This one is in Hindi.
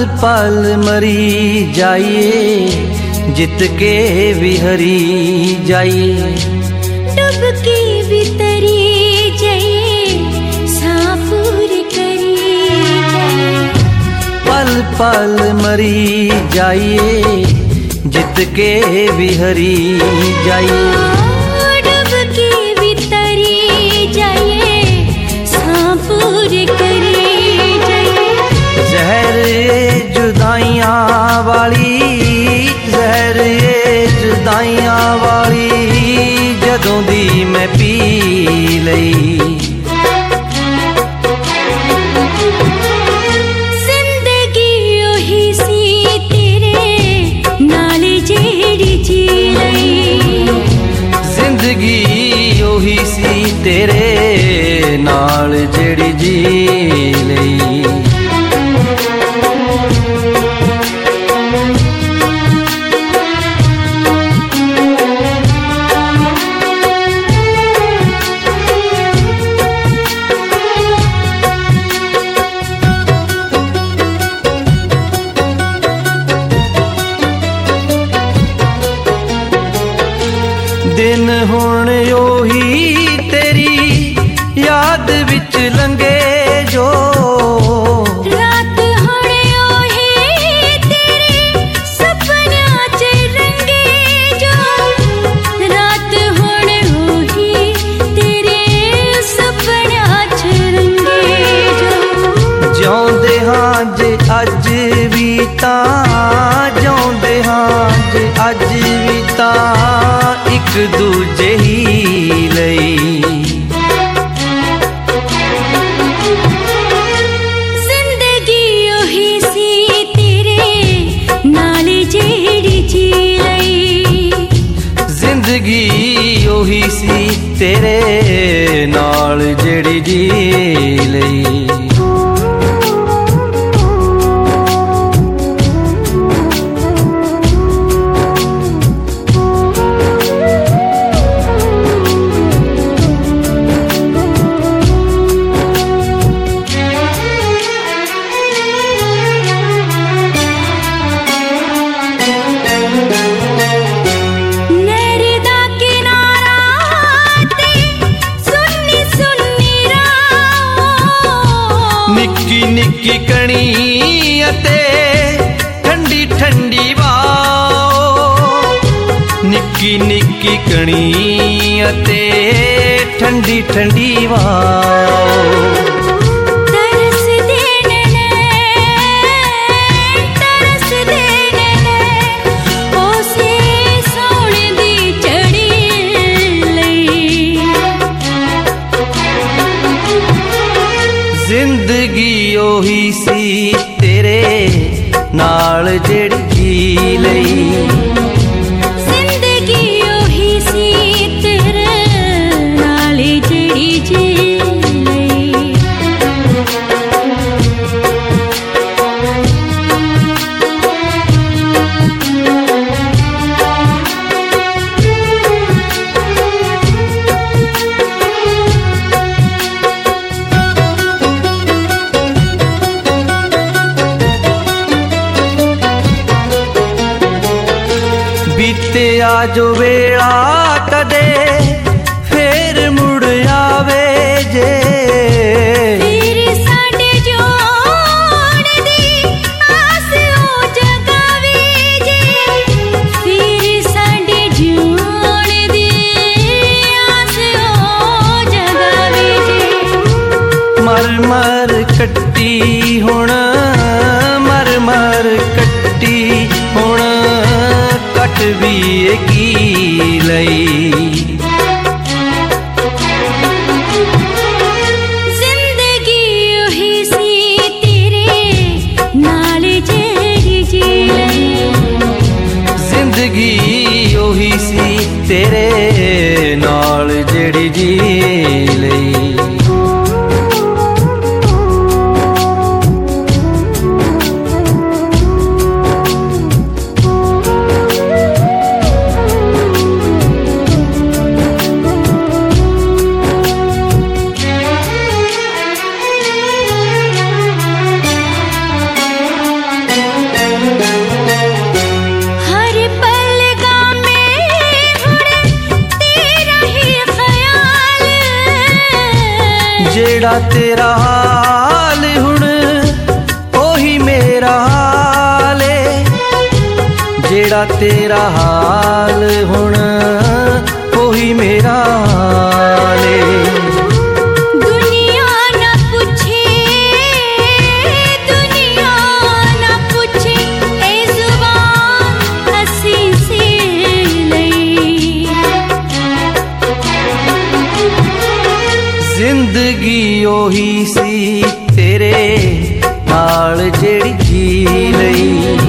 पल मरी जाइए, जित के भी हरी जाइए। डुबकी भी तरी जाइए, साफुर करी जाइए। पल पल मरी जाइए, जित के भी हरी जाइए। डुबकी भी तरी जाइए, साफुर करी जाइए। जहर ये जुदाइयां वाली, जहर ये जुदाइयां वाली जदों दी मैं पी लई। जिंदगी ओही सी तेरे नाल जेड़ी जी लई। जिंदगी ओही सी तेरे नाल जेड़ी जी लई। दिन हुण ओही तेरी याद विच लंघे जो। रात हुण ओही तेरे सपनियां च रंगे जो। रात हुण ओही तेरे सपनियां च रंगे जो। जिउंदे हां जे अज भी तां, जिउंदे हां जे अज भी तां एक दूजे ही लई। जिंदगी ओही सी तेरे नाल जेड़ी जी लई। जिंदगी ओही सी तेरे नाल जेड़ी जी लई। निक्की निक्की कणी अते ठंडी ठंडी वाओ। निक्की निक्की कणी अते ठंडी ठंडी वाओ। तरस देने तरस देने ओसे सोने दी चढ़ी लई। जिंदगी ओही सी तेरे नाल जेड़ी जी लई। जिंदगी ओही सी तेरे नाल जेड़ी जी लई। बीते आजो वेला कदे फेर मुड़ आवे जे। फिर साडे जोड़ दी आस ओ जगावे जे। फिर साडे जोड़ दी आस ओ जगावे जे। मर मर कट्टी हुण, मर मर कट्टी हुण कट भी की लई। जिंदगी ओही सी तेरे नाल जेड़ी जी लई। जिंदगी ओही सी तेरे नाल जेड़ी जी लई। जेड़ा तेरा हाल हुण ओही मेरा हाल है। जेड़ा तेरा हाल हुण ओही मेरा हाल है। दुनिया ना पूछे ए जुबान हसी से लई। जिंदगी ओही सी तेरे नाल जेड़ी जी लई।